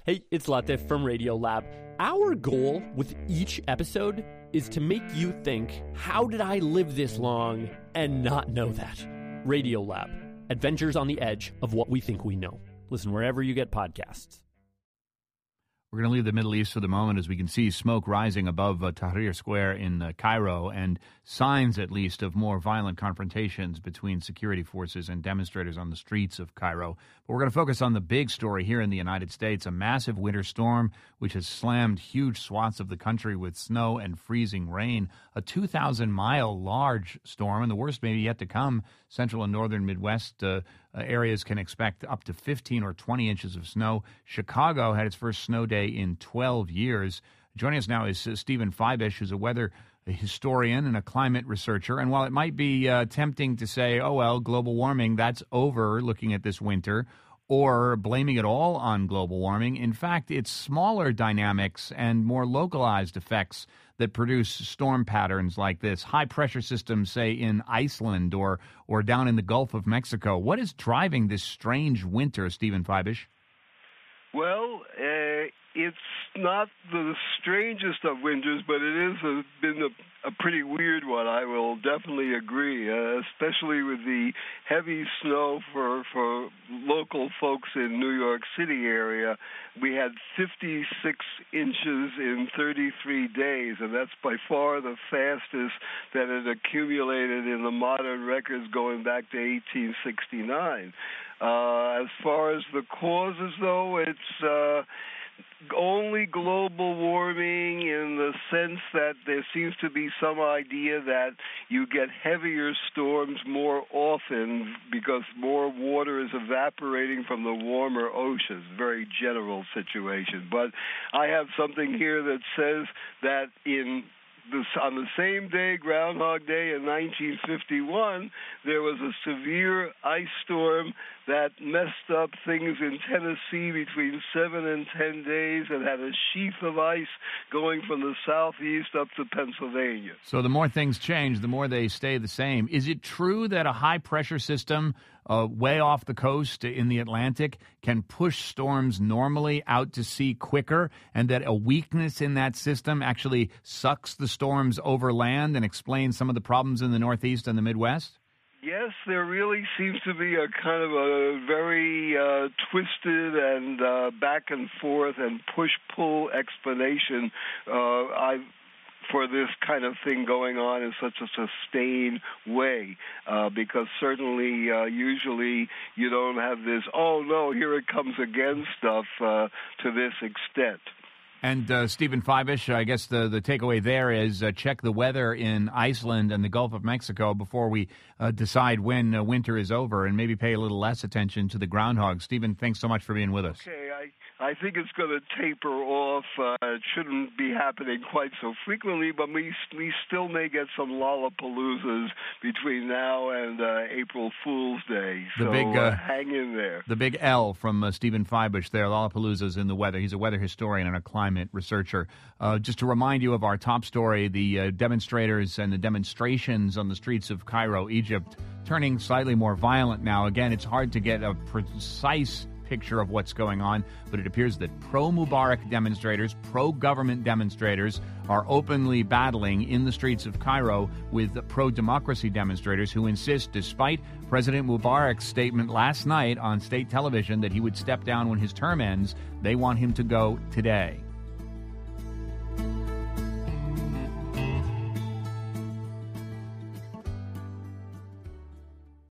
Hey, it's Latif from Radiolab. Our goal with each episode is to make you think, how did I live this long and not know that? Radiolab, adventures on the edge of what we think we know. Listen wherever you get podcasts. We're going to leave the Middle East for the moment as we can see smoke rising above Tahrir Square in Cairo and signs, at least, of more violent confrontations between security forces and demonstrators on the streets of Cairo. But we're going to focus on the big story here in the United States, a massive winter storm which has slammed huge swaths of the country with snow and freezing rain. A 2,000-mile large storm, and the worst may be yet to come. Central and northern Midwest areas can expect up to 15 or 20 inches of snow. Chicago had its first snow day in 12 years. Joining us now is Stephen Feibisch, who's a weather historian and a climate researcher. And while it might be tempting to say, oh, well, global warming, that's over looking at this winter, or blaming it all on global warming, in fact, it's smaller dynamics and more localized effects that produce storm patterns like this. High-pressure systems, say, in Iceland or down in the Gulf of Mexico. What is driving this strange winter, Stephen Feibisch? Well, it's not the strangest of winters, but it has been a pretty weird one. I will definitely agree, especially with the heavy snow for local folks in New York City area. We had 56 inches in 33 days, and that's by far the fastest that it accumulated in the modern records going back to 1869. As far as the causes, though, it's only global warming in the sense that there seems to be some idea that you get heavier storms more often because more water is evaporating from the warmer oceans. Very general situation. But I have something here that says that on the same day, Groundhog Day in 1951, there was a severe ice storm that messed up things in Tennessee between 7 and 10 days and had a sheath of ice going from the southeast up to Pennsylvania. So the more things change, the more they stay the same. Is it true that a high-pressure system way off the coast in the Atlantic can push storms normally out to sea quicker, and that a weakness in that system actually sucks the storms over land and explains some of the problems in the Northeast and the Midwest? Yes, there really seems to be a kind of a very twisted and back and forth and push-pull explanation for this kind of thing going on in such a sustained way, because certainly usually you don't have this, oh no, here it comes again stuff to this extent. And Stephen Feibisch, I guess the takeaway there is check the weather in Iceland and the Gulf of Mexico before we decide when winter is over, and maybe pay a little less attention to the groundhog. Stephen, thanks so much for being with us. Okay, I think it's going to taper off. It shouldn't be happening quite so frequently, but we still may get some Lollapaloozas between now and April Fool's Day. So hang in there. The big L from Stephen Feibisch there, Lollapaloozas in the weather. He's a weather historian and a climate researcher. Just to remind you of our top story, the demonstrators and the demonstrations on the streets of Cairo, Egypt, turning slightly more violent now. Again, it's hard to get a precise picture of what's going on, but it appears that pro-Mubarak demonstrators, pro-government demonstrators are openly battling in the streets of Cairo with pro-democracy demonstrators who insist, despite President Mubarak's statement last night on state television that he would step down when his term ends, they want him to go today.